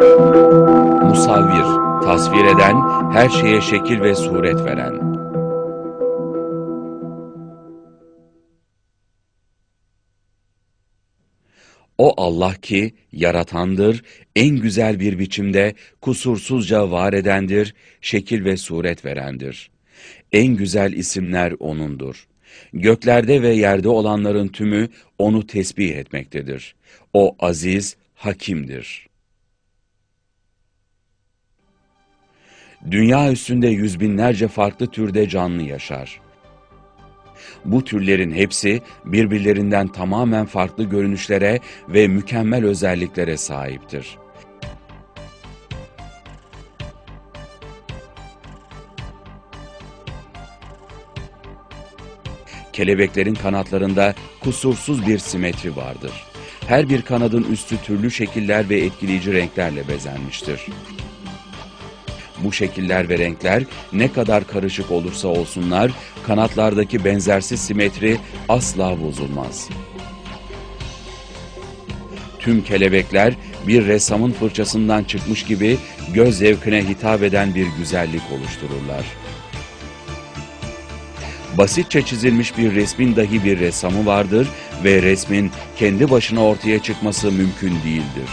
Musavvir, tasvir eden, her şeye şekil ve suret veren. O Allah ki yaratandır, en güzel bir biçimde kusursuzca var edendir, şekil ve suret verendir. En güzel isimler O'nundur. Göklerde ve yerde olanların tümü O'nu tesbih etmektedir. O aziz, hakimdir. Dünya üstünde yüz binlerce farklı türde canlı yaşar. Bu türlerin hepsi birbirlerinden tamamen farklı görünüşlere ve mükemmel özelliklere sahiptir. Kelebeklerin kanatlarında kusursuz bir simetri vardır. Her bir kanadın üstü türlü şekiller ve etkileyici renklerle bezenmiştir. Bu şekiller ve renkler ne kadar karışık olursa olsunlar, kanatlardaki benzersiz simetri asla bozulmaz. Tüm kelebekler bir ressamın fırçasından çıkmış gibi göz zevkine hitap eden bir güzellik oluştururlar. Basitçe çizilmiş bir resmin dahi bir ressamı vardır ve resmin kendi başına ortaya çıkması mümkün değildir.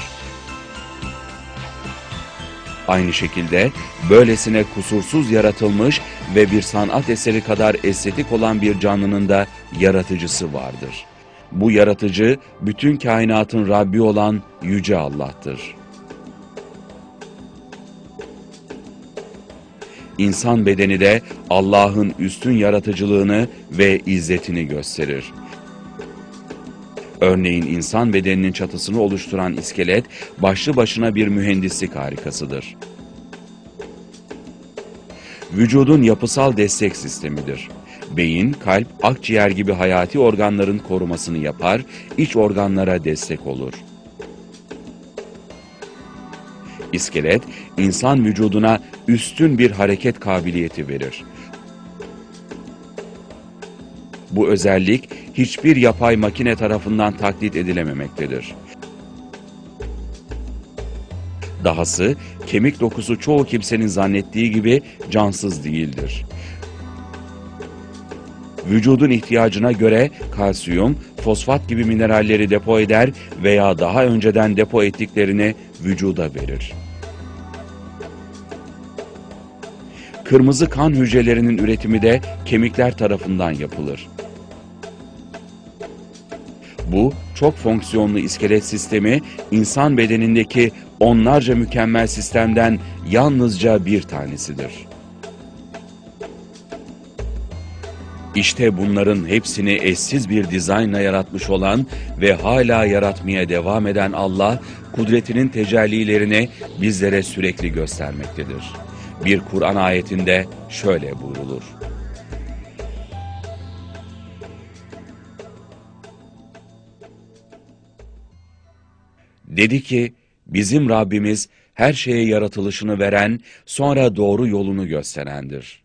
Aynı şekilde böylesine kusursuz yaratılmış ve bir sanat eseri kadar estetik olan bir canlının da yaratıcısı vardır. Bu yaratıcı bütün kainatın Rabbi olan Yüce Allah'tır. İnsan bedeni de Allah'ın üstün yaratıcılığını ve izzetini gösterir. Örneğin insan bedeninin çatısını oluşturan iskelet başlı başına bir mühendislik harikasıdır. Vücudun yapısal destek sistemidir. Beyin, kalp, akciğer gibi hayati organların korumasını yapar, iç organlara destek olur. İskelet, insan vücuduna üstün bir hareket kabiliyeti verir. Bu özellik hiçbir yapay makine tarafından taklit edilememektedir. Dahası kemik dokusu çoğu kimsenin zannettiği gibi cansız değildir. Vücudun ihtiyacına göre kalsiyum, fosfat gibi mineralleri depo eder veya daha önceden depo ettiklerini vücuda verir. Kırmızı kan hücrelerinin üretimi de kemikler tarafından yapılır. Bu çok fonksiyonlu iskelet sistemi insan bedenindeki onlarca mükemmel sistemden yalnızca bir tanesidir. İşte bunların hepsini eşsiz bir dizaynla yaratmış olan ve hala yaratmaya devam eden Allah, kudretinin tecellilerini bizlere sürekli göstermektedir. Bir Kur'an ayetinde şöyle buyrulur: Dedi ki, bizim Rabbimiz her şeye yaratılışını veren, sonra doğru yolunu gösterendir.